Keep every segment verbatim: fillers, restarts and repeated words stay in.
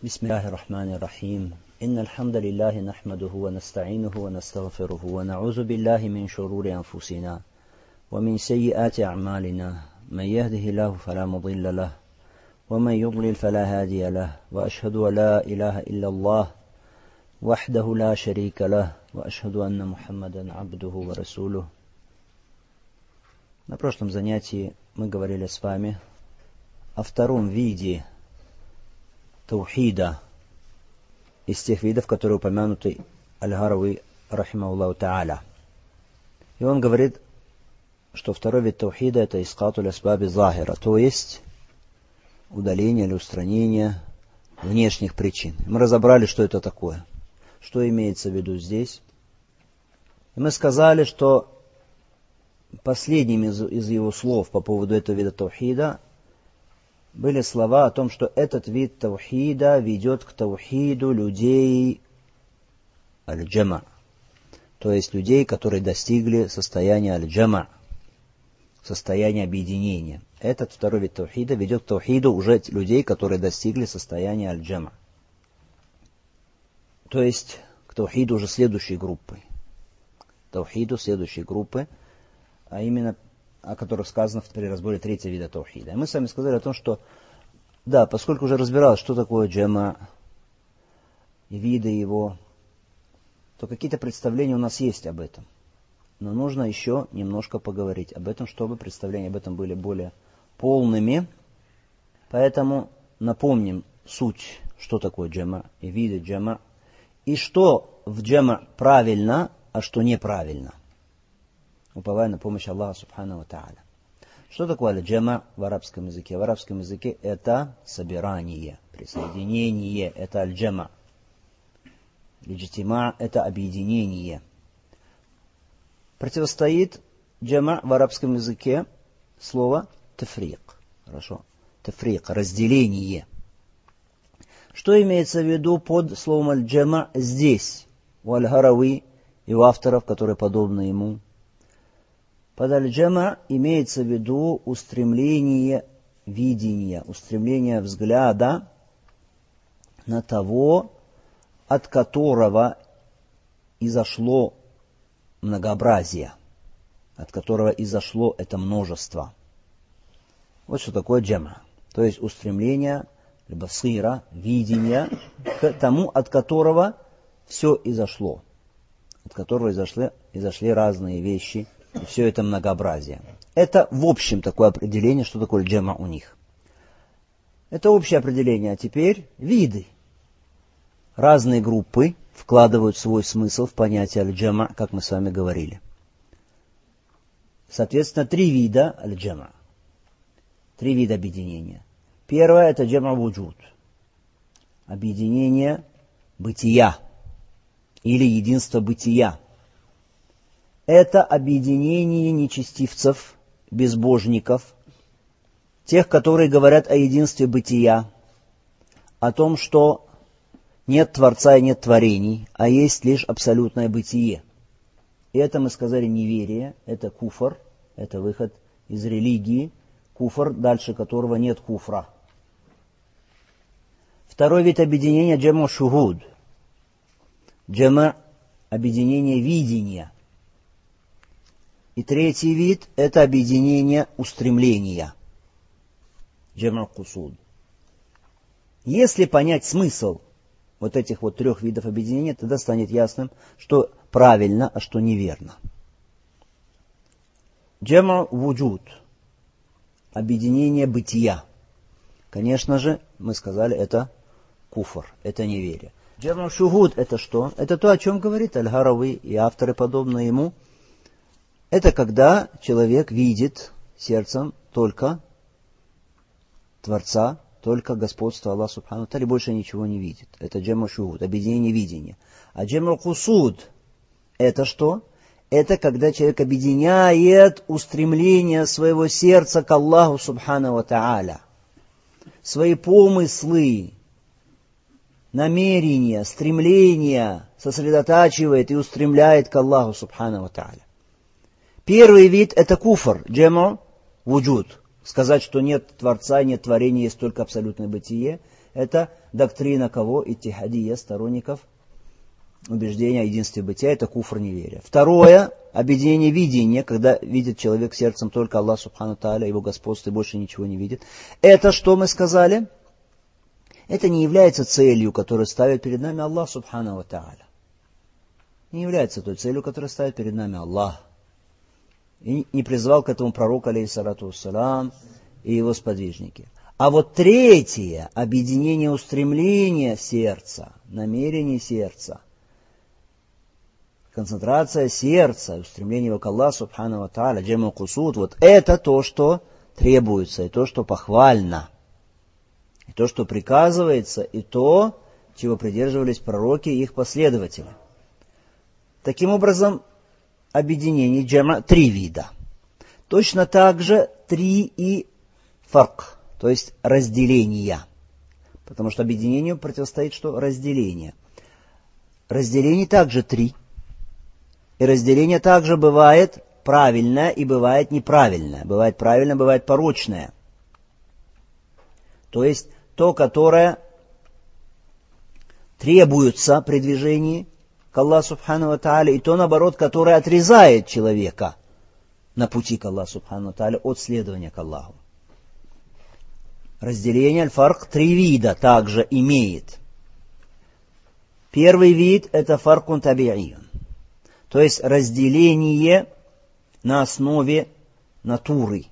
بسم الله الرحمن الرحيم إن الحمد لله نحمده ونستعينه ونستغفره ونعوذ بالله من شرور أنفسنا ومن سيئات أعمالنا من يهده الله فلا مضل له ومن يضلل فلا هادي له وأشهد أن لا إله إلا الله وحده لا شريك له وأشهد أن محمدا عبده ورسوله. На прошлом занятии мы говорили с вами о втором виде таухида из тех видов, которые упомянуты Аль-Гарави рахимахуллаху та'аля. И он говорит, что второй вид таухида это искатуль асбаби захира, то есть удаление или устранение внешних причин. Мы разобрали, что это такое, что имеется в виду здесь. И мы сказали, что последним из, из его слов по поводу этого вида таухида были слова о том, что этот вид таухида ведет к таухиду людей аль-джама, то есть людей, которые достигли состояния аль-джама, состояния объединения. Этот второй вид таухида ведет к таухиду уже людей, которые достигли состояния аль-джама, то есть к таухиду уже следующей группы, таухиду следующей группы, а именно о которых сказано при разборе третьего вида таухида. И мы с вами сказали о том, что, да, поскольку уже разбиралось, что такое джама и виды его, то какие-то представления у нас есть об этом. Но нужно еще немножко поговорить об этом, чтобы представления об этом были более полными. Поэтому напомним суть, что такое джама и виды джама, и что в джама правильно, а что неправильно, уповая на помощь Аллаха субхану ва тааля. Что такое аль-джама в арабском языке? В арабском языке это собирание, присоединение, это аль-джама. Лиджтима это объединение. Противостоит джама в арабском языке слово тафрик. Хорошо. Тафрик, разделение. Что имеется в виду под словом аль-джама здесь, у Аль-Гарави и у авторов, которые подобны ему? Под аль-джама имеется в виду устремление видения, устремление взгляда на того, от которого изошло многообразие, от которого изошло это множество. Вот что такое джама. То есть устремление, басира, видение к тому, от которого все изошло, от которого изошли, изошли разные вещи, и все это многообразие. Это в общем такое определение, что такое джама у них. Это общее определение, а теперь виды. Разные группы вкладывают свой смысл в понятие аль-джама, как мы с вами говорили. Соответственно, три вида аль-джама. Три вида объединения. Первое это джама вуджуд. Объединение бытия. Или единство бытия. Это объединение нечестивцев, безбожников, тех, которые говорят о единстве бытия, о том, что нет Творца и нет творений, а есть лишь абсолютное бытие. И это, мы сказали, неверие, это куфр, это выход из религии, куфр, дальше которого нет куфра. Второй вид объединения джама шухуд, джама объединение видения. И третий вид – это объединение устремления. Джама кусуд. Если понять смысл вот этих вот трех видов объединения, тогда станет ясным, что правильно, а что неверно. Джама вуджуд. Объединение бытия. Конечно же, мы сказали, это куфр, это неверие. Джама шухуд – это что? Это то, о чем говорит Аль-Гарави и авторы, подобные ему. Это когда человек видит сердцем только Творца, только господство Аллаха субхану ва тааля, больше ничего не видит. Это джама шухуд, объединение видения. А джама кусуд это что? Это когда человек объединяет устремление своего сердца к Аллаху субхану ва тааля. Свои помыслы, намерения, стремления сосредотачивает и устремляет к Аллаху субхану ва тааля. Первый вид это куфр, джама вуджуд. Сказать, что нет Творца, нет творения, есть только абсолютное бытие. Это доктрина кого? Иттихадия, сторонников убеждения о единстве бытия, это куфр неверия. Второе, объединение видения, когда видит человек сердцем только Аллах Субхану Тааля, его господство и больше ничего не видит. Это что мы сказали? Это не является целью, которую ставит перед нами Аллах Субхану Тааля. Не является той целью, которую ставит перед нами Аллах. И не призвал к этому пророк, алейхиссалату вассалам, и его сподвижники. А вот третье, объединение устремления сердца, намерение сердца, концентрация сердца, устремление его к Аллаху Субхану ва Тааля, джаму кусуд, вот это то, что требуется, и то, что похвально, и то, что приказывается, и то, чего придерживались пророки и их последователи. Таким образом, объединение джама три вида. Точно так же три и фарк, то есть разделения. Потому что объединению противостоит что? Разделение. Разделений также три. И разделение также бывает правильное и бывает неправильное. Бывает правильное, бывает порочное. То есть то, которое требуется при движении к Аллаху Субхану ва Тааля, и то, наоборот, которое отрезает человека на пути к Аллаху Субхану ва Тааля от следования к Аллаху. Разделение аль-фарк три вида также имеет. Первый вид это фаркун таби'июн, то есть разделение на основе натуры.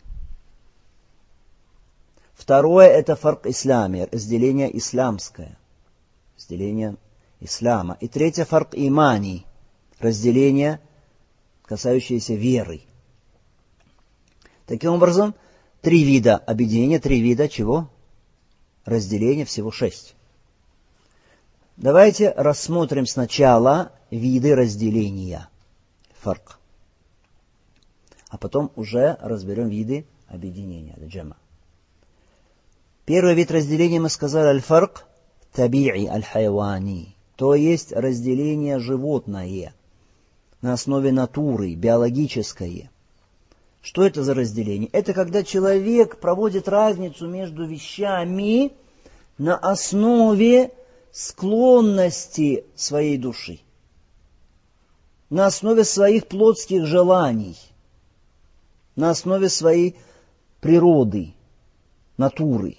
Второе это фарк ислами, разделение исламское, разделение ислама. И третье фарк имани, разделение, касающееся веры. Таким образом, три вида объединения, три вида чего? Разделения, всего шесть. Давайте рассмотрим сначала виды разделения, фарк. А потом уже разберем виды объединения, джама. Первый вид разделения мы сказали аль-фарк таби'i аль-хайвани, то есть разделение животное на основе натуры, биологическое. Что это за разделение? Это когда человек проводит разницу между вещами на основе склонности своей души, на основе своих плотских желаний, на основе своей природы, натуры.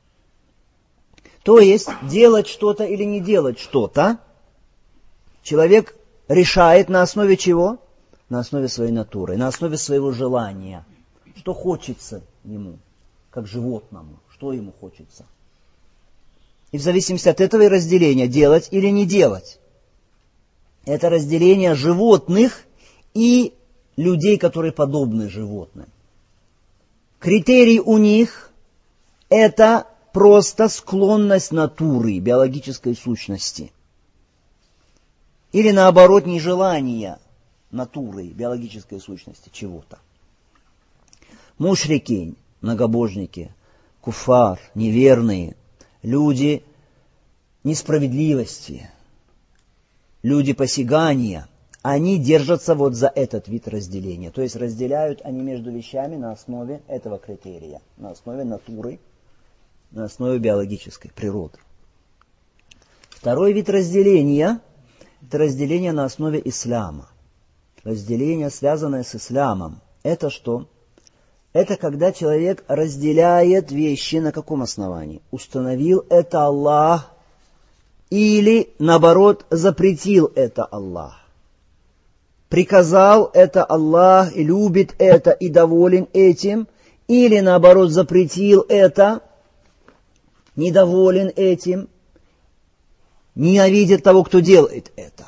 То есть делать что-то или не делать что-то человек решает на основе чего? На основе своей натуры, на основе своего желания. Что хочется ему, как животному, что ему хочется. И в зависимости от этого и разделения, делать или не делать. Это разделение животных и людей, которые подобны животным. Критерий у них это просто склонность натуры, биологической сущности. Или наоборот, нежелание натуры, биологической сущности чего-то. Мушрики, многобожники, куфар, неверные, люди несправедливости, люди посягания, они держатся вот за этот вид разделения. То есть разделяют они между вещами на основе этого критерия, на основе натуры, на основе биологической природы. Второй вид разделения – это разделение на основе ислама. Разделение, связанное с исламом. Это что? Это когда человек разделяет вещи на каком основании? Установил это Аллах или, наоборот, запретил это Аллах. Приказал это Аллах и любит это и доволен этим, или, наоборот, запретил это, недоволен этим, ненавидит того, кто делает это.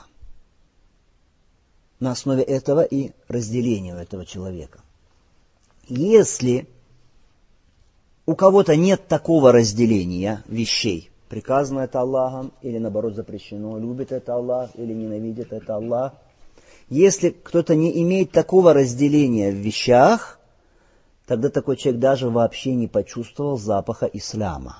На основе этого и разделения этого человека. Если у кого-то нет такого разделения вещей, приказано это Аллахом, или наоборот запрещено, любит это Аллах, или ненавидит это Аллах, если кто-то не имеет такого разделения в вещах, тогда такой человек даже вообще не почувствовал запаха ислама.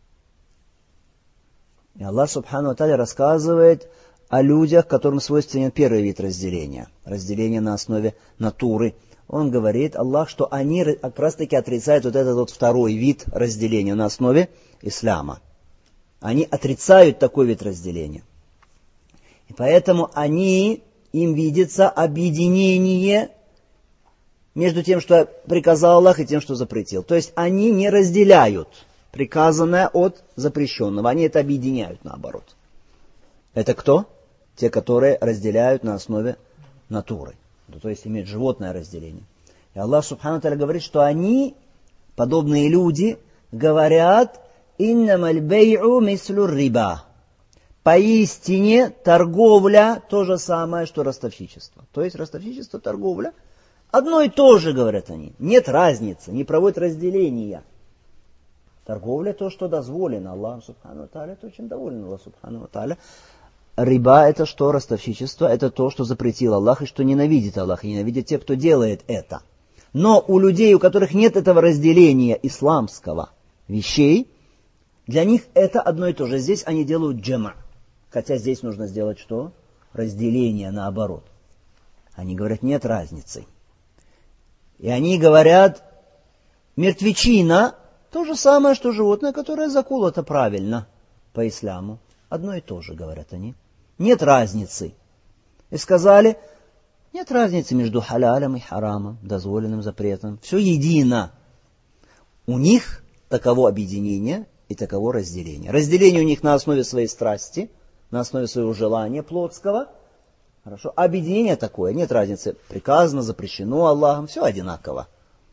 И Аллах Субхану ва Тааля рассказывает о людях, которым свойственен первый вид разделения, разделение на основе натуры. Он говорит, Аллах, что они как раз таки отрицают вот этот вот второй вид разделения на основе ислама. Они отрицают такой вид разделения. И поэтому они, им видится объединение между тем, что приказал Аллах, и тем, что запретил. То есть они не разделяют приказанное от запрещенного. Они это объединяют наоборот. Это кто? Те, которые разделяют на основе натуры. То есть имеют животное разделение. И Аллах Субхану Тааля говорит, что они, подобные люди, говорят: «Иннамаль бей'у мислю риба». Поистине торговля то же самое, что ростовщичество. То есть ростовщичество, торговля одно и то же, говорят они. Нет разницы, не проводят разделения. Торговля то, что дозволено Аллаху Субхану Тааля, это очень доволен Аллах Субхану Тааля. Риба — это что? Ростовщичество — это то, что запретил Аллах и что ненавидит Аллах, и ненавидит те, кто делает это. Но у людей, у которых нет этого разделения исламского вещей, для них это одно и то же. Здесь они делают джама'. Хотя здесь нужно сделать что? Разделение наоборот. Они говорят, нет разницы. И они говорят, мертвечина — то же самое, что животное, которое заколото правильно по исламу. Одно и то же, говорят они. Нет разницы. И сказали, нет разницы между халялем и харамом, дозволенным, запретом. Все едино. У них таково объединение и таково разделение. Разделение у них на основе своей страсти, на основе своего желания плотского. Хорошо. Объединение такое, нет разницы. Приказано, запрещено Аллахом, все одинаково.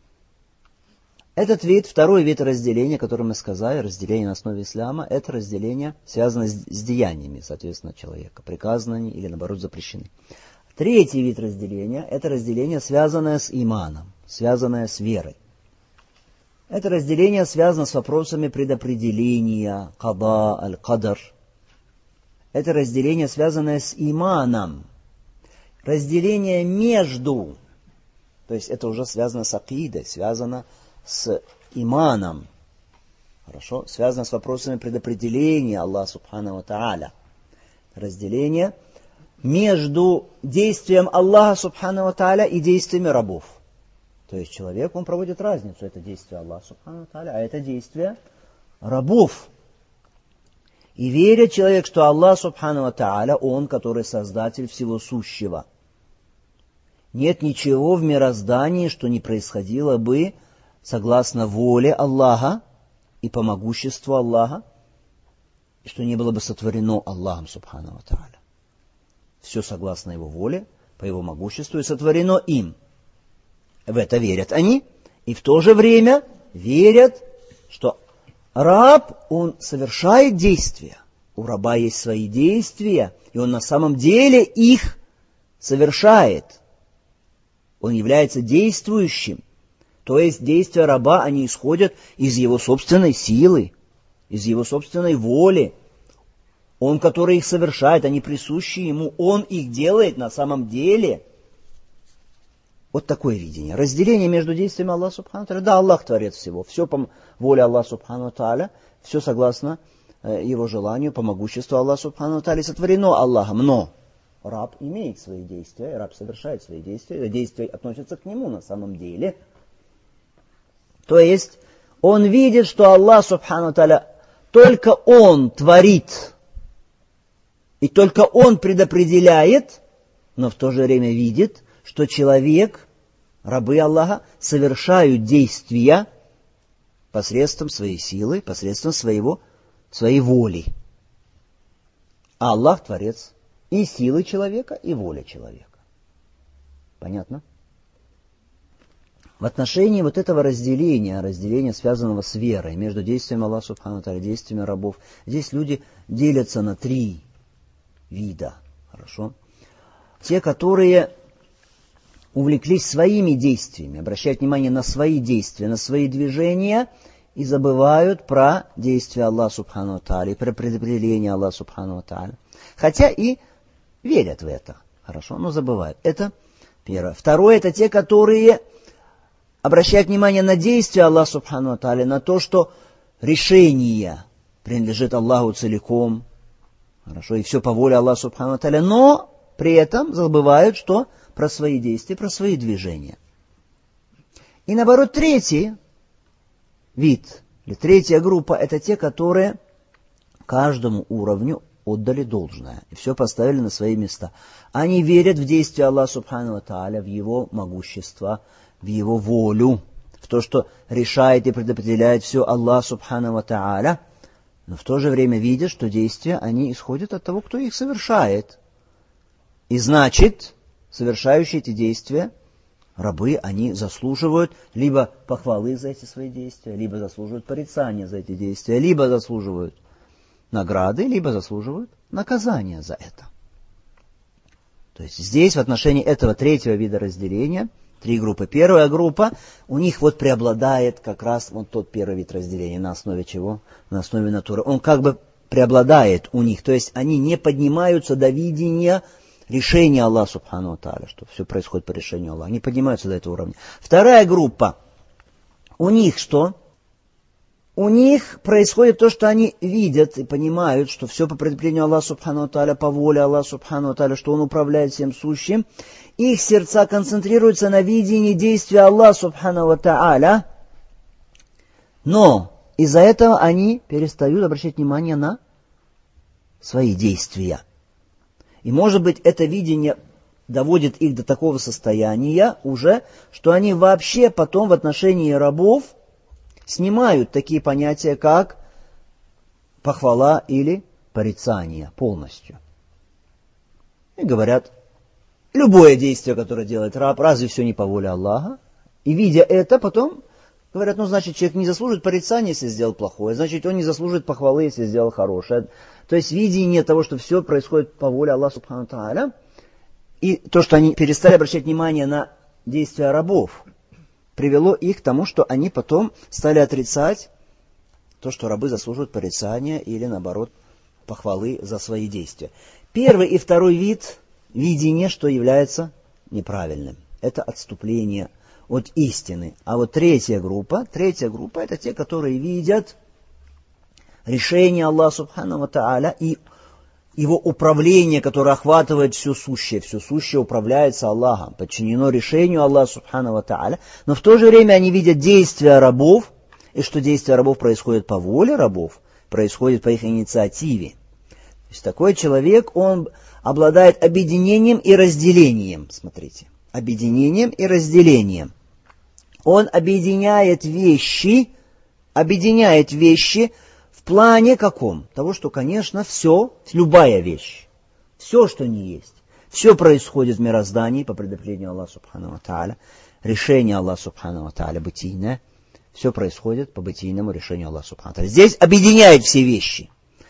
Этот вид, второй вид разделения, который мы сказали, разделение на основе ислама, это разделение связано с, с деяниями, соответственно, человека. Приказаны они или, наоборот, запрещены. Третий вид разделения, это разделение, связанное с иманом, связанное с верой. Это разделение связано с вопросами предопределения, када, аль-кадар. Это разделение, связанное с иманом. Разделение между, то есть это уже связано с акидой, связано с иманом. Хорошо? Связано с вопросами предопределения Аллаха Субхану ва Тааля. Разделение между действием Аллаха Субхану ва Тааля и действиями рабов. То есть человек, он проводит разницу. Это действие Аллаха Субхану ва Тааля, а это действие рабов. И верит человек, что Аллах Субхану ва Тааля, Он, который создатель всего сущего. Нет ничего в мироздании, что не происходило бы согласно воле Аллаха и по могуществу Аллаха, и что не было бы сотворено Аллахом Субхану ва Тааля. Все согласно Его воле, по Его могуществу и сотворено им. В это верят они, и в то же время верят, что раб, он совершает действия. У раба есть свои действия, и он на самом деле их совершает. Он является действующим. То есть действия раба, они исходят из его собственной силы, из его собственной воли. Он, который их совершает, они присущи ему, он их делает на самом деле. Вот такое видение. Разделение между действиями Аллаха Субхану Тааля. Да, Аллах творец всего. Все по воле Аллаха Субхану Тааля. Все согласно его желанию, по могуществу Аллаха Субхану Тааля сотворено Аллахом. Но раб имеет свои действия, раб совершает свои действия. Действия относятся к нему на самом деле. То есть он видит, что Аллах Субхану Тааля, только Он творит. И только Он предопределяет, но в то же время видит, что человек, рабы Аллаха, совершают действия посредством своей силы, посредством своего, своей воли. А Аллах творец и силы человека, и воля человека. Понятно? В отношении вот этого разделения, разделения, связанного с верой, между действиями Аллаха Субхану Тааля и действиями рабов, здесь люди делятся на три вида. Хорошо? Те, которые увлеклись своими действиями, обращают внимание на свои действия, на свои движения и забывают про действия Аллаха Субхану Тааля, и про предопределение Аллаха Субхану Тааля. Хотя и верят в это. Хорошо? Но забывают. Это первое. Второе, это те, которые обращают внимание на действия Аллаха Субхану Тааля, на то, что решение принадлежит Аллаху целиком. Хорошо? И все по воле Аллаха Субхану Тааля. Но при этом забывают, что про свои действия, про свои движения. И наоборот, третий вид, или третья группа, это те, которые каждому уровню отдали должное. И все поставили на свои места. Они верят в действие Аллаха Субхану ва Тааля, в Его могущество, в Его волю, в то, что решает и предопределяет все Аллах Субхану ва Тааля, но в то же время видят, что действия, они исходят от того, кто их совершает. И значит, совершающие эти действия, рабы, они заслуживают либо похвалы за эти свои действия, либо заслуживают порицания за эти действия, либо заслуживают награды, либо заслуживают наказания за это. То есть здесь в отношении этого третьего вида разделения, три группы. Первая группа, у них вот преобладает как раз вот тот первый вид разделения. На основе чего? На основе натуры. Он как бы преобладает у них. То есть они не поднимаются до видения решения Аллаха Субхану ва Тааля, что все происходит по решению Аллаха. Они поднимаются до этого уровня. Вторая группа, у них что? У них происходит то, что они видят и понимают, что все по предопределению Аллаха Субхану ва Тааля, по воле Аллаха Субхану ва Тааля, что Он управляет всем сущим. Их сердца концентрируются на видении действия Аллаха Субхану ва Тааля, но из-за этого они перестают обращать внимание на свои действия. И может быть это видение доводит их до такого состояния уже, что они вообще потом в отношении рабов снимают такие понятия, как похвала или порицание полностью. И говорят, любое действие, которое делает раб, разве все не по воле Аллаха? И видя это, потом говорят, ну, значит, человек не заслуживает порицания, если сделал плохое, значит, он не заслуживает похвалы, если сделал хорошее. То есть видение того, что все происходит по воле Аллаха Субхану ва Тааля, и то, что они перестали обращать внимание на действия рабов, привело их к тому, что они потом стали отрицать то, что рабы заслуживают порицания или, наоборот, похвалы за свои действия. Первый и второй вид видения, что является неправильным. Это отступление от истины. А вот третья группа, третья группа это те, которые видят решение Аллаха Субхану ва Тааля и Его управление, которое охватывает все сущее. Все сущее управляется Аллахом, подчинено решению Аллаха Субхану ва Тааля. Но в то же время они видят действия рабов, и что действия рабов происходят по воле рабов, происходит по их инициативе. То есть такой человек, он обладает объединением и разделением. Смотрите, объединением и разделением. Он объединяет вещи, объединяет вещи в плане каком? Того, что, конечно, все, любая вещь, все, что не есть, все происходит в мироздании по предопределению Аллаха Субхану ва Тааля, решение Аллаха Субхану ва Тааля бытийное, все происходит по бытийному решению Аллаха Субхану ва Тааля. Здесь объединяет все вещи.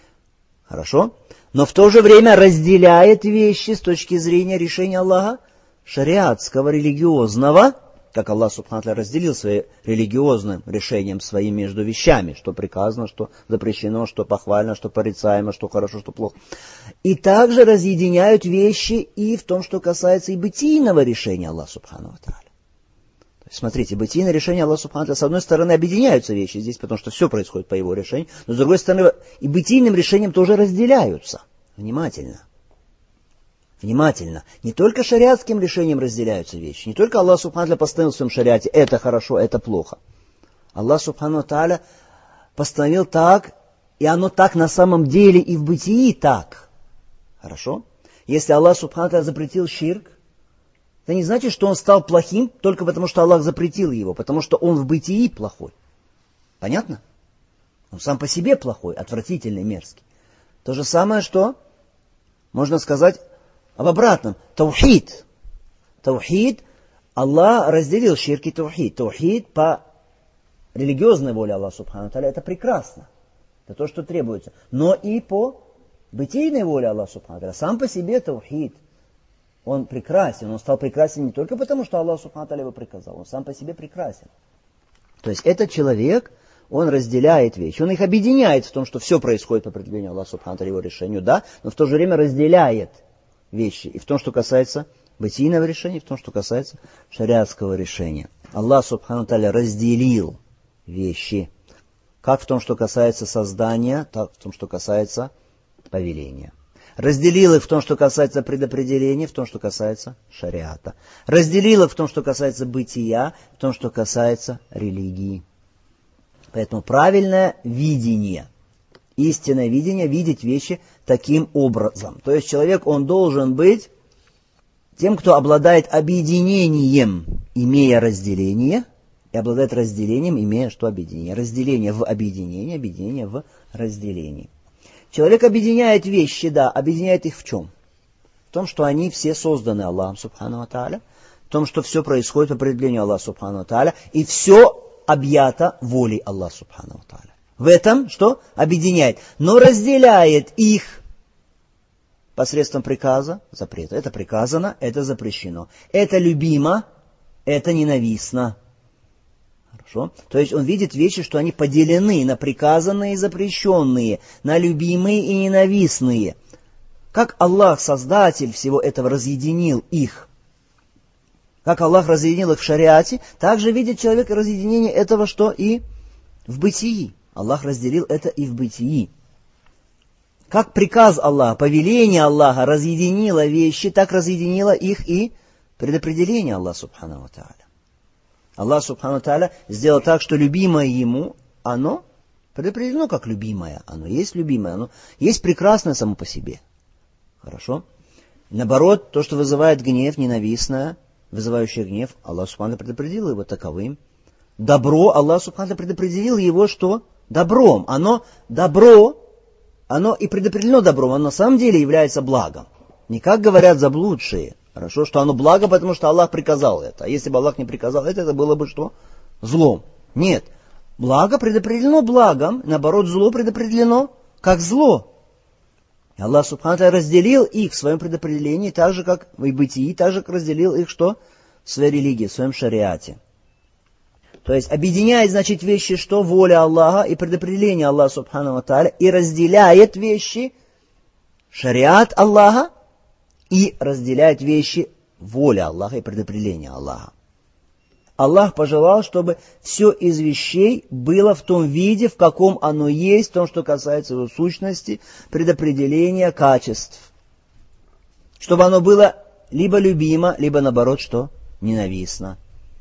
Хорошо? Но в то же время разделяет вещи с точки зрения решения Аллаха шариатского, религиозного, как Аллах Субхану ва Тааля разделил своим религиозным решением своим между вещами, что приказано, что запрещено, что похвально, что порицаемо, что хорошо, что плохо. И также разъединяют вещи и в том, что касается и бытийного решения Аллаха Субхану ва Тааля. То есть, смотрите, бытийное решение Аллаха Субхану ва Тааля, с одной стороны, объединяются вещи здесь, потому что все происходит по его решению, но с другой стороны, и бытийным решением тоже разделяются. Внимательно. Внимательно. Не только шариатским решением разделяются вещи. Не только Аллах Субхану ва Тааля постановил в своем шариате, это хорошо, это плохо. Аллах Субхану ва Тааля постановил так, и оно так на самом деле и в бытии так. Хорошо? Если Аллах Субхану ва Тааля запретил ширк, это не значит, что он стал плохим только потому, что Аллах запретил его, потому что он в бытии плохой. Понятно? Он сам по себе плохой, отвратительный, мерзкий. То же самое, что можно сказать об обратном. Таухид. Таухид. Аллах разделил ширк и таухид. Таухид по религиозной воле Аллаха Субхану ва Тааля это прекрасно. Это то, что требуется. Но и по бытийной воле Аллаха Субхану ва Тааля. Сам по себе таухид. Он прекрасен. Он стал прекрасен не только потому, что Аллах Субхану ва Тааля его приказал. Он сам по себе прекрасен. То есть этот человек, он разделяет вещи. Он их объединяет в том, что все происходит по определению Аллаха Субхану ва Тааля его решению, да, но в то же время разделяет вещи. И в том, что касается бытийного решения, и в том, что касается шариатского решения. Аллах Субхану ва Тааля разделил вещи. Как в том, что касается создания, так в том, что касается повеления. Разделил их в том, что касается предопределения, в том, что касается шариата. Разделил их в том, что касается бытия, в том, что касается религии. Поэтому правильное видение Истинное видение — видеть вещи таким образом. То есть человек, он должен быть тем, кто обладает объединением, имея разделение, и обладает разделением, имея что объединение? Разделение в объединении, объединение в разделении. Человек объединяет вещи, да, объединяет их в чем? В том, что они все созданы Аллахом Субхану ва Тааля, в том, что все происходит по определению Аллаха Субхану ва Тааля, и все объято волей Аллаха Субхану ва Тааля. В этом что? Объединяет. Но разделяет их посредством приказа, запрета. Это приказано, это запрещено. Это любимо, это ненавистно. Хорошо? То есть он видит вещи, что они поделены на приказанные и запрещенные, на любимые и ненавистные. Как Аллах, Создатель всего этого, разъединил их. Как Аллах разъединил их в шариате, также видит человек разъединение этого, что и в бытии. Аллах разделил это и в бытии. Как приказ Аллаха, повеление Аллаха разъединило вещи, так разъединило их и предопределение Аллаха Субхану ва Тааля. Аллах Субхану ва Тааля сделал так, что любимое ему, оно предопределено как любимое. Оно есть любимое, оно есть прекрасное само по себе. Хорошо? Наоборот, то, что вызывает гнев, ненавистное, вызывающее гнев, Аллах Субхану предопределил его таковым. Добро, Аллах Субхану предопределил его что? Добром. Оно добро, оно и предопределено добром, оно на самом деле является благом. Не как говорят заблудшие. Хорошо, что оно благо, потому что Аллах приказал это. А если бы Аллах не приказал это, это было бы что? Злом. Нет. Благо предопределено благом, наоборот, зло предопределено как зло. Аллах Субхану ва Тааля разделил их в своем предопределении, так же, как в бытии, так же, как разделил их что? В своей религии, в своем шариате. То есть объединяет, значит, вещи, что воля Аллаха и предопределение Аллаха Субхану ва Тааля, и разделяет вещи, шариат Аллаха, и разделяет вещи, воля Аллаха и предопределение Аллаха. Аллах пожелал, чтобы все из вещей было в том виде, в каком оно есть, в том, что касается его сущности, предопределения, качеств. Чтобы оно было либо любимо, либо наоборот, что? Ненавистно.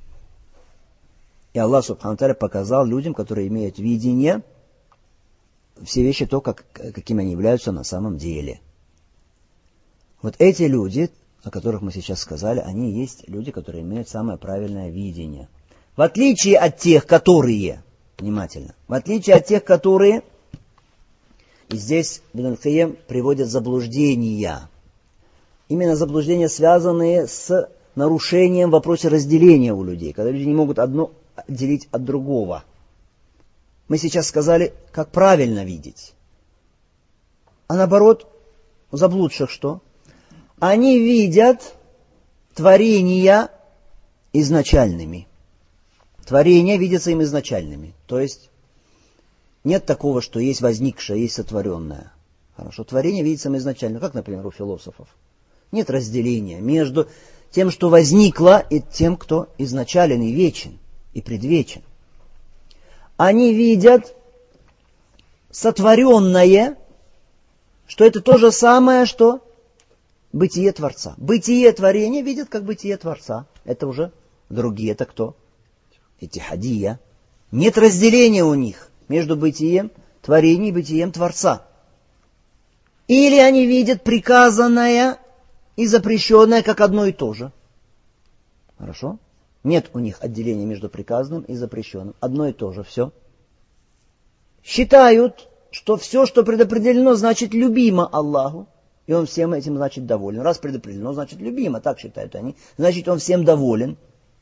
И Аллах Субхану ва Тааля показал людям, которые имеют видение, все вещи то, как, какими они являются на самом деле. Вот эти люди, о которых мы сейчас сказали, они есть люди, которые имеют самое правильное видение. В отличие от тех, которые, внимательно, в отличие от тех, которые, и здесь Ибн аль-Кайим приводит заблуждения. Именно заблуждения, связанные с нарушением в вопросе разделения у людей, когда люди не могут одно отделить от другого. Мы сейчас сказали, как правильно видеть. А наоборот, у заблудших что? Они видят творения изначальными. Творения видятся им изначальными. То есть нет такого, что есть возникшее, есть сотворенное. Хорошо, творение видится им изначально, как, например, у философов. Нет разделения между тем, что возникло, и тем, кто изначален и вечен, и предвечен. Они видят сотворенное, что это то же самое, что бытие Творца. Бытие творения видят как бытие Творца. Это уже другие. Это кто? Иттихадия. Нет разделения у них между бытием творения и бытием Творца. Или они видят приказанное и запрещенное как одно и то же. Хорошо? Нет у них отделения между приказанным и запрещенным. Одно и то же. Все. Считают, что все, что предопределено, значит любимо Аллаху. И он всем этим, значит, доволен. Раз предопределено, значит, любимо. Так считают они. Значит, он всем доволен.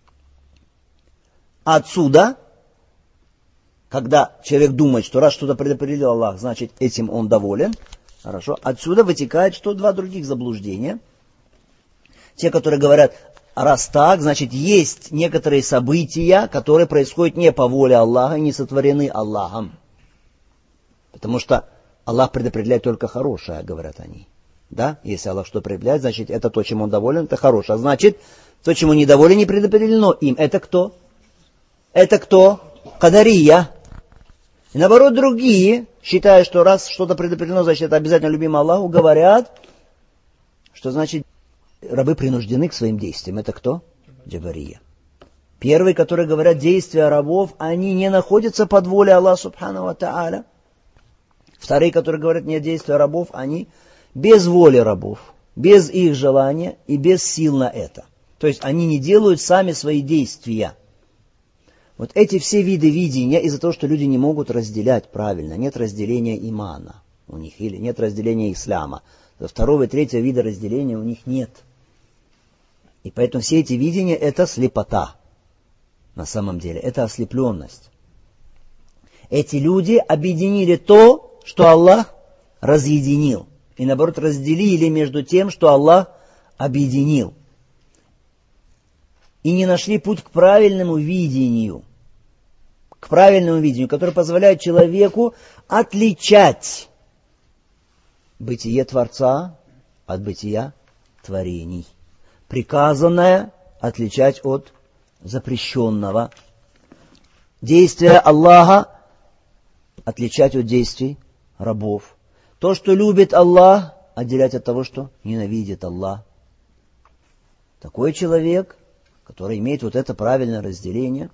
Отсюда, когда человек думает, что раз что-то предопределил Аллах, значит, этим он доволен. Хорошо. Отсюда вытекает, что два других заблуждения. Те, которые говорят, раз так, значит, есть некоторые события, которые происходят не по воле Аллаха и не сотворены Аллахом. Потому что Аллах предопределяет только хорошее, говорят они. Да? Если Аллах что предопределяет, значит, это то, чем он доволен, это хорошее. А значит, то, чему недоволен, не предопределено им. Это кто? Это кто? Кадария. И наоборот, другие, считая, что раз что-то предопределено, значит, это обязательно любимо Аллаху, говорят, что значит, рабы принуждены к своим действиям. Это кто? Джабария. Первые, которые говорят, действия рабов, они не находятся под волей Аллаха Субхану ва Тааля. Вторые, которые говорят нет действия рабов, они без воли рабов, без их желания и без сил на это. То есть они не делают сами свои действия. Вот эти все виды видения из-за того, что люди не могут разделять правильно, нет разделения имана у них, или нет разделения ислама. Второго и третьего вида разделения у них нет. И поэтому все эти видения — это слепота. На самом деле, это ослепленность. Эти люди объединили то, что Аллах разъединил. И наоборот, разделили между тем, что Аллах объединил. И не нашли путь к правильному видению. К правильному видению, которое позволяет человеку отличать бытие Творца от бытия творений. Приказанное отличать от запрещенного. Действия Аллаха отличать от действий рабов. То, что любит Аллах, отделять от того, что ненавидит Аллах. Такой человек, который имеет вот это правильное разделение,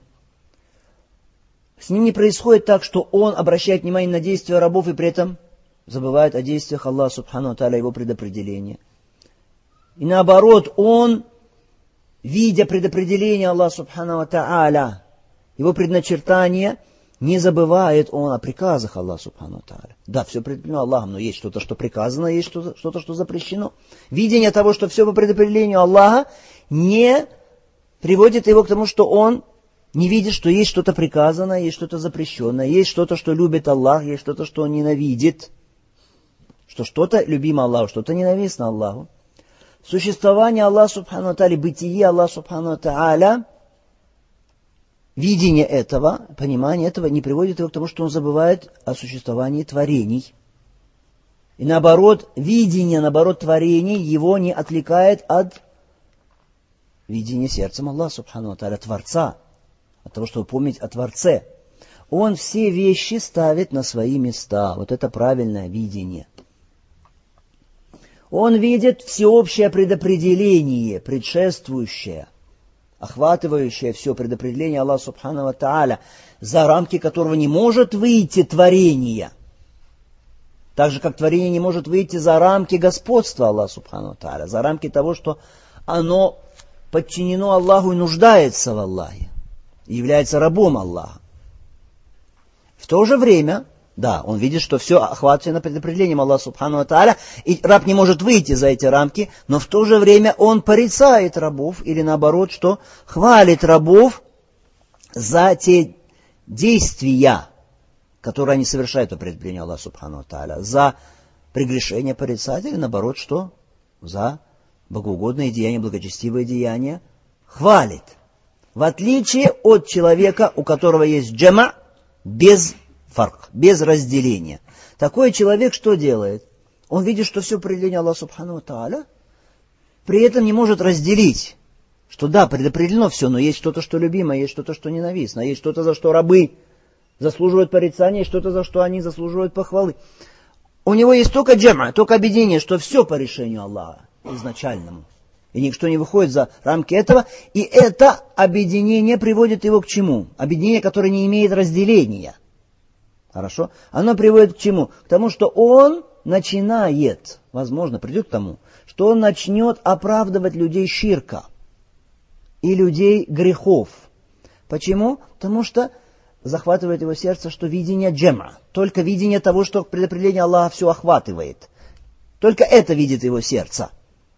с ним не происходит так, что он обращает внимание на действия рабов и при этом забывает о действиях Аллаха субхану ва тааля, его предопределения. И наоборот, он, видя предопределение Аллаха субхану ва тааля, его предначертание, не забывает он о приказах Аллаха субхану ва тааля. Да, все предопределено Аллахом, но есть что-то, что приказано, есть что-то, что-то, что запрещено. Видение того, что все по предопределению Аллаха, не приводит его к тому, что он не видит, что есть что-то приказанное, есть что-то запрещенное, есть что-то, что любит Аллах, есть что-то, что он ненавидит. Что что-то любимо Аллаху, что-то ненавистно Аллаху. Существование Аллаха субхану ва тааля, бытие Аллаха субхану ва тааля, видение этого, понимание этого не приводит его к тому, что он забывает о существовании творений. И наоборот, видение, наоборот, творений его не отвлекает от видения сердцем Аллаха субхану ва тааля, Творца, от того, чтобы помнить о Творце. Он все вещи ставит на свои места. Вот это правильное видение. Он видит всеобщее предопределение, предшествующее, охватывающее все предопределение Аллаха субхану ва тааля, за рамки которого не может выйти творение. Так же, как творение не может выйти за рамки господства Аллаха субхану ва тааля, за рамки того, что оно подчинено Аллаху и нуждается в Аллахе, является рабом Аллаха. В то же время, да, он видит, что все охвачено предопределением Аллаха субхану ва тааля, и раб не может выйти за эти рамки, но в то же время он порицает рабов, или наоборот, что хвалит рабов за те действия, которые они совершают по предопределению Аллаха субхану ва тааля, за прегрешение порицать, или наоборот, что за богоугодные деяния, благочестивые деяния хвалит. В отличие от человека, у которого есть джама, без фарк, без разделения. Такой человек что делает? Он видит, что все предопределение Аллаха субхану ва тааля, при этом не может разделить, что да, предопределено все, но есть что-то, что любимо, есть что-то, что ненавистно, есть что-то, за что рабы заслуживают порицания, есть что-то, за что они заслуживают похвалы. У него есть только джама, только объединение, что все по решению Аллаха изначальному. И ничто не выходит за рамки этого. И это объединение приводит его к чему? Объединение, которое не имеет разделения. Хорошо? Оно приводит к чему? К тому, что он начинает, возможно, придет к тому, что он начнет оправдывать людей ширка и людей грехов. Почему? Потому что захватывает его сердце, что видение джама, только видение того, что предопределение Аллаха все охватывает. Только это видит его сердце.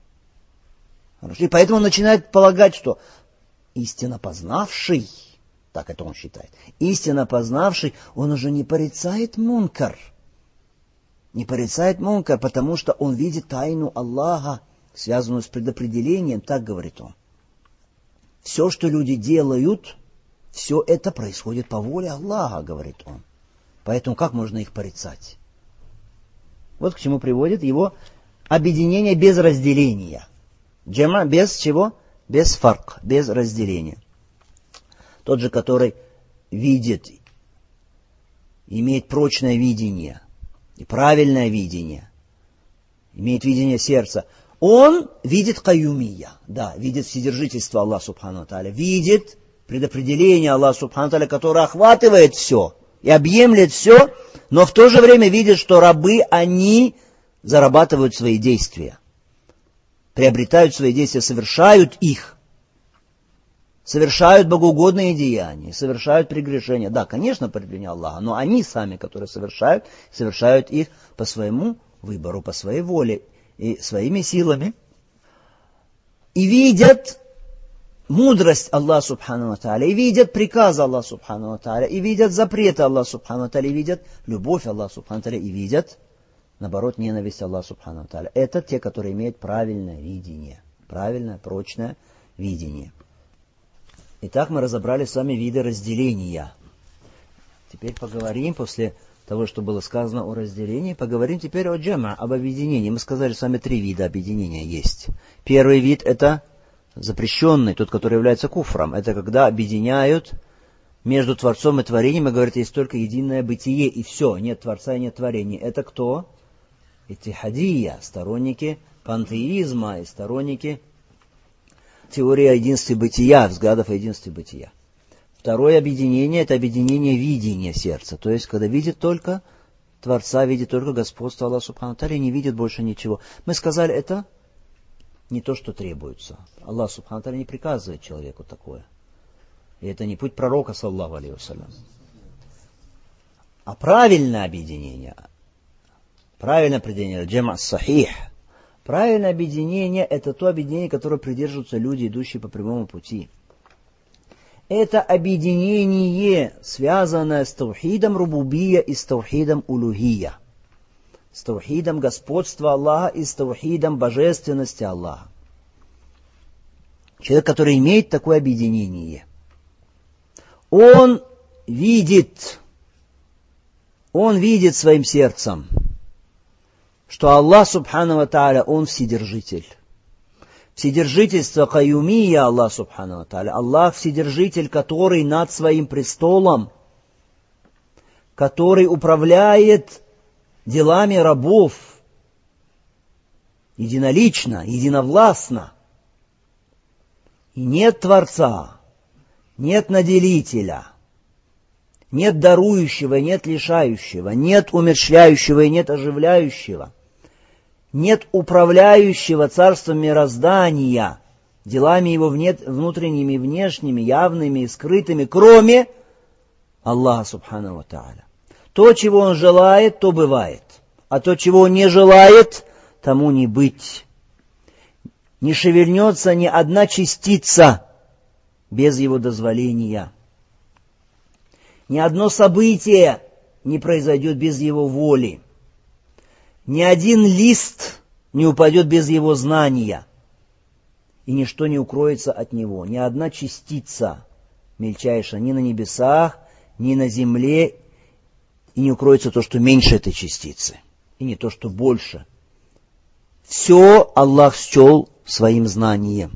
И поэтому он начинает полагать, что истинно познавший, так это он считает, истинно познавший, он уже не порицает мункар. Не порицает мункар, потому что он видит тайну Аллаха, связанную с предопределением, так говорит он. Все, что люди делают, все это происходит по воле Аллаха, говорит он. Поэтому как можно их порицать? Вот к чему приводит его объединение без разделения. Джама без чего? Без фарк, без разделения. Тот же, который видит, имеет прочное видение и правильное видение, имеет видение сердца, он видит каюмия, да, видит вседержительство Аллаха субхану ва тааля, видит предопределение Аллаха субхану ва тааля, которое охватывает все, и объемлет все, но в то же время видит, что рабы, они зарабатывают свои действия, приобретают свои действия, совершают их, совершают богоугодные деяния, совершают прегрешения. Да, конечно, по повелению Аллаха, но они сами, которые совершают, совершают их по своему выбору, по своей воле и своими силами. И видят мудрость Аллаха Субхану ва Тааля, и видят приказы Аллаха Субхану ва Тааля, и видят запреты Аллаха Субхану ва Тааля, и видят любовь Аллаха Субхану ва Тааля, и видят, наоборот, ненависть Аллаха Субхану ва Тааля. Это те, которые имеют правильное видение, правильное, прочное видение. Итак, мы разобрали с вами виды разделения. Теперь поговорим, после того, что было сказано о разделении, поговорим теперь о джама, об объединении. Мы сказали с вами три вида объединения есть. Первый вид — это запрещенный, тот, который является куфром. Это когда объединяют между Творцом и творением и говорят, есть только единое бытие, и все, нет Творца и нет творения. Это кто? Иттихадия, сторонники пантеизма и сторонники теории о единстве бытия, взглядов о единстве бытия. Второе объединение — это объединение видения сердца. То есть, когда видит только Творца, видит только господство Аллаха Субхану ва Тааля, не видит больше ничего. Мы сказали, это не то, что требуется. Аллах Субхану ва Тааля не приказывает человеку такое. И это не путь пророка, саллаллаху алейхи вассалям. А правильное объединение, правильное определение, джама сахих, правильное объединение — это то объединение, которое придерживаются люди, идущие по прямому пути. Это объединение, связанное с таухидом рубубия и с таухидом улухия. С таухидом господства Аллаха и с таухидом божественности Аллаха. Человек, который имеет такое объединение, он видит, он видит своим сердцем, что Аллах Субхану ва Тааля, Он вседержитель. Вседержительство каюмия Аллах Субхану ва Тааля. Аллах вседержитель, который над своим престолом, который управляет делами рабов единолично, единовластно. И нет Творца, нет наделителя, нет дарующего, нет лишающего, нет умерщвляющего и нет оживляющего. Нет управляющего царством мироздания, делами его внутренними и внешними, явными и скрытыми, кроме Аллаха Субхану ва Тааля. То, чего Он желает, то бывает. А то, чего Он не желает, тому не быть. Не шевельнется ни одна частица без Его дозволения. Ни одно событие не произойдет без Его воли. Ни один лист не упадет без Его знания, и ничто не укроется от Него. Ни одна частица мельчайшая ни на небесах, ни на земле, и не укроется то, что меньше этой частицы, и не то, что больше. Все Аллах счел своим знанием.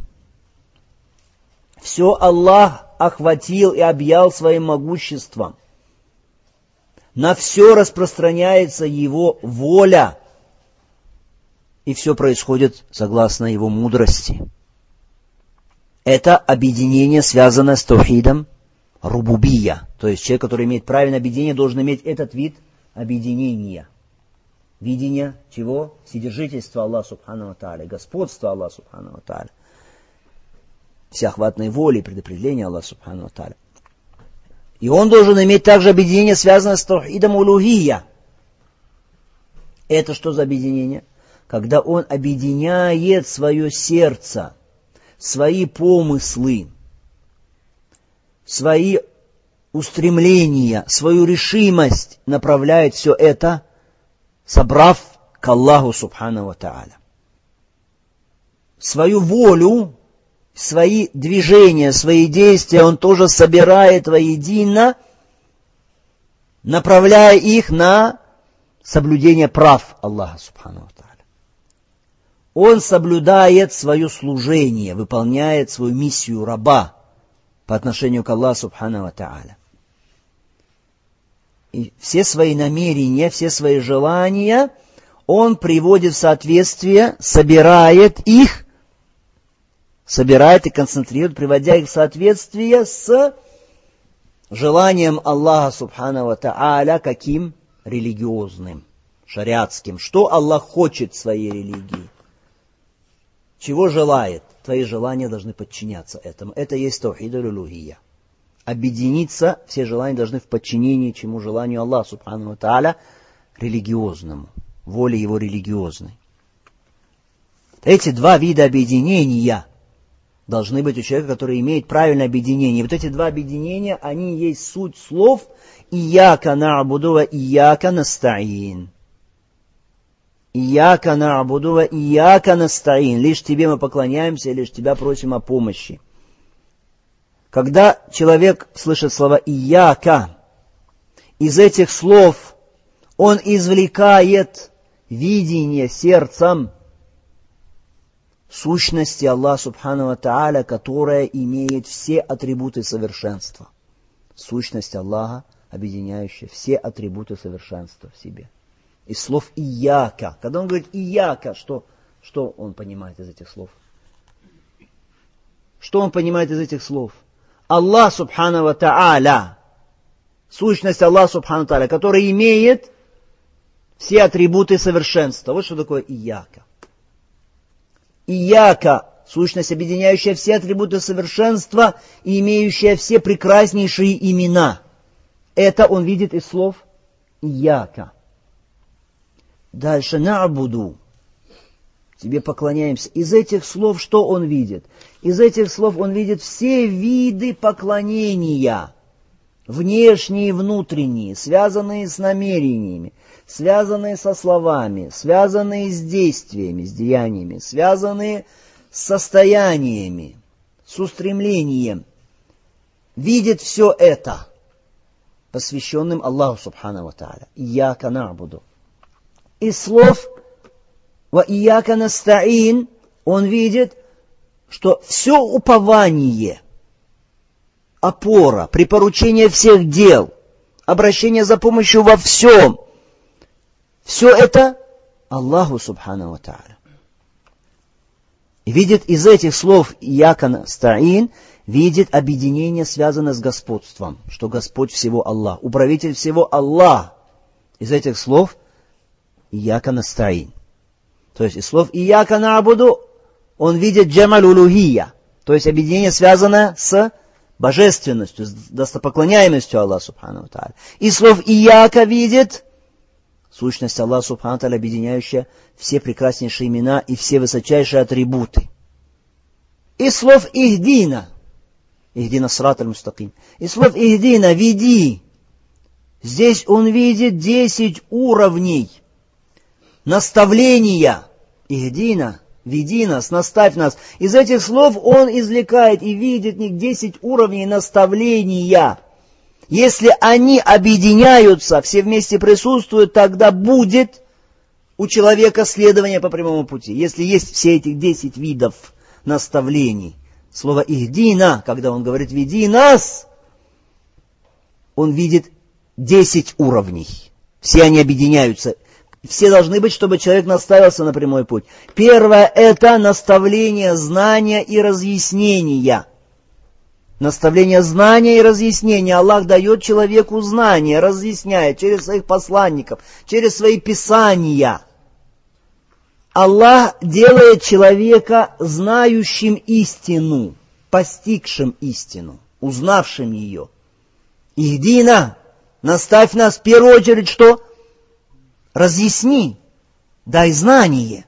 Все Аллах охватил и объял своим могуществом. На все распространяется Его воля. И все происходит согласно Его мудрости. Это объединение, связанное с таухидом рубубия. То есть человек, который имеет правильное объединение, должен иметь этот вид объединения. Видение чего? Вседержительства Аллаха Субхану ва Тааля, господства Аллаха Субхану ва Тааля, всеохватной воли и предопределения Аллаха Субхану ва Тааля. И он должен иметь также объединение, связанное с таухидом улухия. Это что за объединение? Когда он объединяет свое сердце, свои помыслы, свои устремления, свою решимость, направляет все это, собрав к Аллаху Субхану ва Тааля. Свою волю, свои движения, свои действия он тоже собирает воедино, направляя их на соблюдение прав Аллаха Субхану ва Тааля. Он соблюдает свое служение, выполняет свою миссию раба по отношению к Аллаху Субхану ва Тааля. И все свои намерения, все свои желания он приводит в соответствие, собирает их, собирает и концентрирует, приводя их в соответствие с желанием Аллаха субхану ва тааля каким? Религиозным, шариатским. Что Аллах хочет в своей религии? Чего желает? Твои желания должны подчиняться этому. Это есть таухид аль-улухия. Объединиться, все желания должны в подчинении чему желанию Аллаха субхану ва тааля, религиозному, воле его религиозной. Эти два вида объединения должны быть у человека, который имеет правильное объединение. И вот эти два объединения, они есть суть слов «Ияка на'буду ва ияка наста'ин». «Ияка на'буду ва ияка наста'ин». Лишь тебе мы поклоняемся, лишь тебя просим о помощи. Когда человек слышит слова «Ияка», из этих слов он извлекает видение сердцем сущности Аллаха субхану ва тааля, которая имеет все атрибуты совершенства. Сущность Аллаха, объединяющая все атрибуты совершенства в себе. Из слов «Ияка». Когда он говорит «Ияка», что, что он понимает из этих слов? Что он понимает из этих слов? Аллах субхану ва тааля, сущность Аллаха субхану ва тааля, которая имеет все атрибуты совершенства. Вот что такое «Ияка». Ияка, сущность, объединяющая все атрибуты совершенства и имеющая все прекраснейшие имена. Это он видит из слов Ияка. Дальше на'буду. Тебе поклоняемся. Из этих слов что он видит? Из этих слов он видит все виды поклонения. Внешние и внутренние, связанные с намерениями, связанные со словами, связанные с действиями, с деяниями, связанные с состояниями, с устремлением. Видит все это, посвященным Аллаху субхану ва тааля. Ияка на'буду. Из слов ва ияка наста'ин он видит, что все упование, опора, припоручение всех дел, обращение за помощью во всем, все это Аллаху субхану ва тааля. И видит из этих слов «Ияка наста'ин», видит объединение, связанное с господством, что Господь всего Аллах, управитель всего Аллах. Из этих слов «Ияка наста'ин». То есть из слов «Ияка на'буду» он видит «Джамаль улухия», то есть объединение, связанное с божественностью, с достопоклоняемостью Аллаха субхану ва тааля. Из слов «Ияка» видит сущность Аллаха субхану ва тааля, объединяющая все прекраснейшие имена и все высочайшие атрибуты. Из слов «Ихдина», «Ихдина срат аль-мустаким», из слов «Ихдина», «Веди», здесь он видит десять уровней наставления. «Ихдина», «Веди нас», «Наставь нас». Из этих слов он извлекает и видит в них десять уровней наставления. Если они объединяются, все вместе присутствуют, тогда будет у человека следование по прямому пути. Если есть все эти десять видов наставлений. Слово «ихдина», когда он говорит «веди нас», он видит десять уровней. Все они объединяются. Все должны быть, чтобы человек наставился на прямой путь. Первое – это наставление знания и разъяснения. Наставление знания и разъяснения. Аллах дает человеку знания, разъясняет через своих посланников, через свои писания. Аллах делает человека знающим истину, постигшим истину, узнавшим ее. Ихдина, наставь нас в первую очередь, что? Разъясни, дай знание.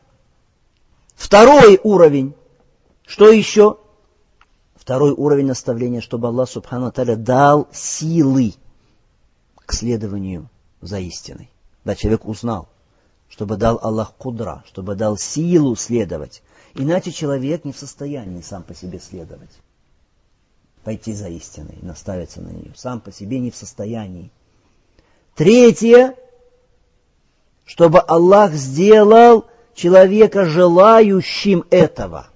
Второй уровень. Что еще? Второй уровень наставления, чтобы Аллах субхану ва тааля дал силы к следованию за истиной. Да, человек узнал, чтобы дал Аллах кудра, чтобы дал силу следовать. Иначе человек не в состоянии сам по себе следовать. Пойти за истиной, наставиться на нее. Сам по себе не в состоянии. Третье. Чтобы Аллах сделал человека желающим этого,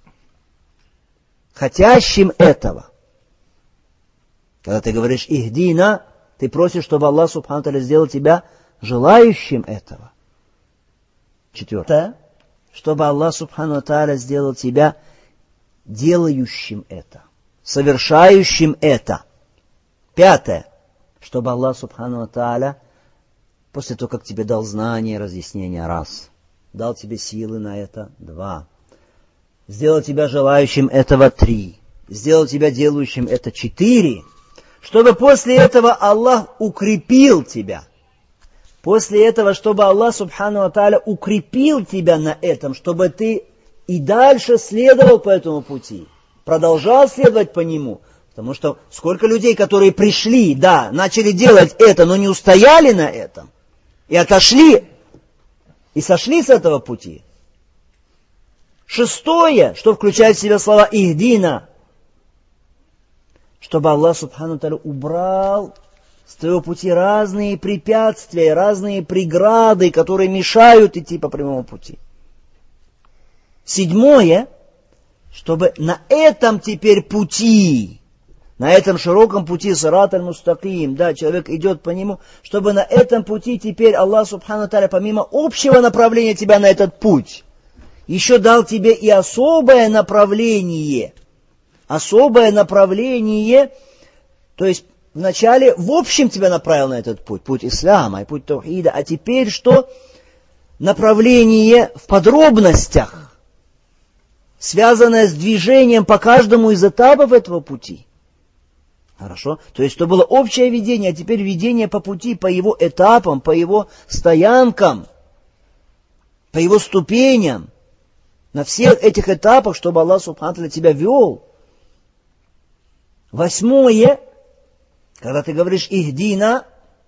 хотящим этого. Когда ты говоришь «Ихдина», ты просишь, чтобы Аллах субхану ва тааля сделал тебя желающим этого. Четвертое. Чтобы Аллах субхану ва тааля сделал тебя делающим это, совершающим это. Пятое. Чтобы Аллах Субхану ва Тааля, после того, как тебе дал знания, разъяснения, раз. Дал тебе силы на это, два. Сделал тебя желающим этого, три. Сделал тебя делающим это, четыре. Чтобы после этого Аллах укрепил тебя. После этого, чтобы Аллах Субхану ва Тааля укрепил тебя на этом, чтобы ты и дальше следовал по этому пути. Продолжал следовать по нему. Потому что сколько людей, которые пришли, да, начали делать это, но не устояли на этом. И отошли, и сошли с этого пути. Шестое, что включает в себя слова «Ихдина», чтобы Аллах Субхану Тааля убрал с твоего пути разные препятствия, разные преграды, которые мешают идти по прямому пути. Седьмое, чтобы на этом теперь пути, на этом широком пути сират аль-мустаким, да, человек идет по нему, чтобы на этом пути теперь Аллах Субхану Тааля, помимо общего направления тебя на этот путь, еще дал тебе и особое направление. Особое направление, то есть вначале в общем тебя направил на этот путь, путь ислама и путь таухида, а теперь что? Направление в подробностях, связанное с движением по каждому из этапов этого пути. Хорошо? То есть, то было общее видение, а теперь видение по пути, по его этапам, по его стоянкам, по его ступеням. На всех этих этапах, чтобы Аллах Субхану Тааля тебя вел. Восьмое, когда ты говоришь «Ихдина»,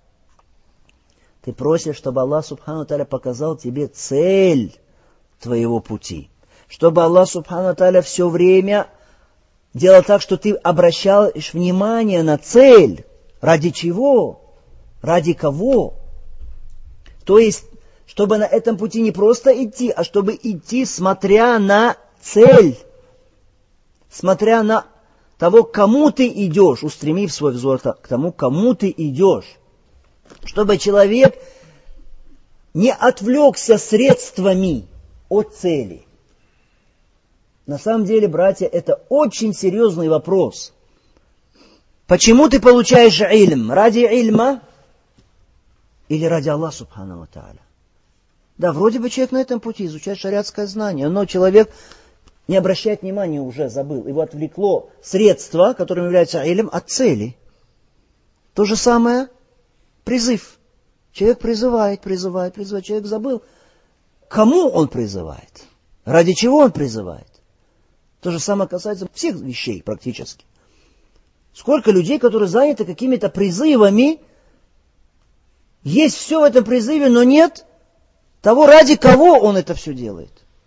ты просишь, чтобы Аллах Субхану Тааля показал тебе цель твоего пути. Чтобы Аллах Субхану Тааля все время делал так, что ты обращаешь внимание на цель. Ради чего? Ради кого? То есть, чтобы на этом пути не просто идти, а чтобы идти, смотря на цель. Смотря на того, к кому ты идешь, устремив свой взор к тому, к кому ты идешь. Чтобы человек не отвлекся средствами от цели. На самом деле, братья, это очень серьезный вопрос. Почему ты получаешь ильм? Ради ильма или ради Аллаха Субхану ва Тааля? Да, вроде бы человек на этом пути изучает шариатское знание, но человек не обращает внимания, уже забыл. Его отвлекло средство, которым является ильм, от цели. То же самое призыв. Человек призывает, призывает, призывает. Человек забыл, кому он призывает, ради чего он призывает. То же самое касается всех вещей практически. Сколько людей, которые заняты какими-то призывами, есть все в этом призыве, но нет того, ради кого он это все делает.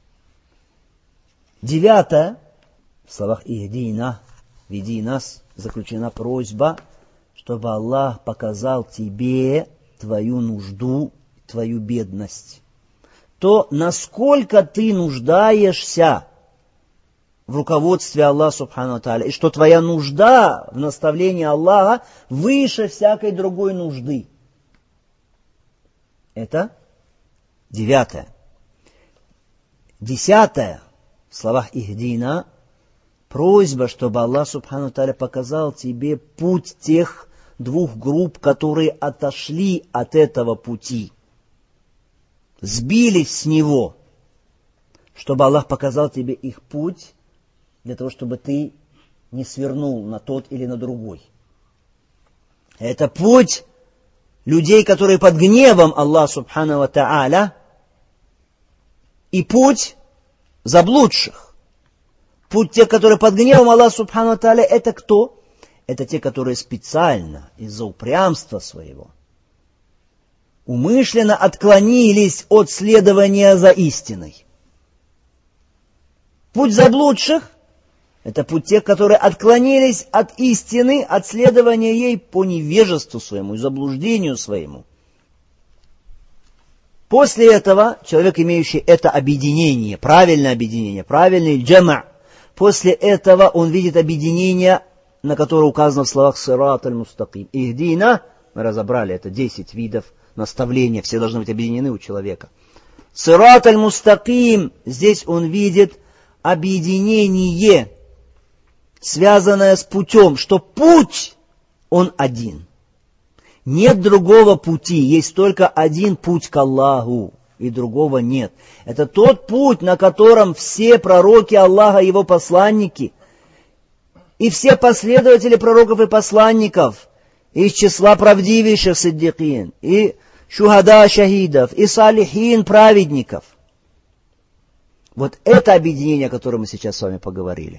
Девятое. В словах «Ихдина», «Веди нас» заключена просьба, чтобы Аллах показал тебе твою нужду, твою бедность. То, насколько ты нуждаешься в руководстве Аллаха Субхану ва Тааля, и что твоя нужда в наставлении Аллаха выше всякой другой нужды. Это девятое. Десятое. В словах «Ихдина» просьба, чтобы Аллах Субхану ва Тааля показал тебе путь тех двух групп, которые отошли от этого пути, сбились с него, чтобы Аллах показал тебе их путь, для того, чтобы ты не свернул на тот или на другой. Это путь людей, которые под гневом Аллаха Субхану ва Тааля, и путь заблудших. Путь тех, которые под гневом Аллаха Субхану ва Тааля, это кто? Это те, которые специально, из-за упрямства своего, умышленно отклонились от следования за истиной. Путь заблудших — это путь тех, которые отклонились от истины, от следования ей по невежеству своему и заблуждению своему. После этого человек, имеющий это объединение, правильное объединение, правильный джама', после этого он видит объединение, на которое указано в словах «Сират аль-Мустаким». «Ихдина», мы разобрали, это десять видов наставления, все должны быть объединены у человека. «Сират аль-Мустаким», здесь он видит объединение, связанное с путем, что путь Он один. Нет другого пути, есть только один путь к Аллаху, и другого нет. Это тот путь, на котором все пророки Аллаха, его посланники, и все последователи пророков и посланников, из числа правдивейших сиддикин, и шухада шахидов, и салихин праведников. Вот это объединение, о котором мы сейчас с вами поговорили.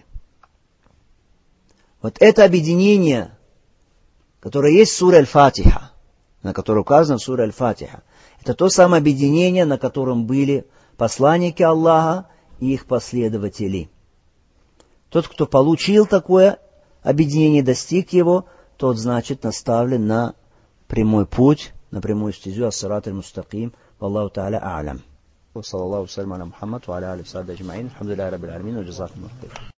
Вот это объединение, которое есть в суре Аль-Фатиха, на которое указано в суре Аль-Фатиха, это то самое объединение, на котором были посланники Аллаха и их последователи. Тот, кто получил такое объединение, достиг его, тот, значит, наставлен на прямой путь, на прямую стезю, ас-сират аль-мустаким. Валлаху та'аля а'лям. Саллаллаху салям аля Мухаммад, ва аля алихи ва сахбихи аджмаин. Алхамдулиллахи раббил аламин, ва джазакумуллаху хайран.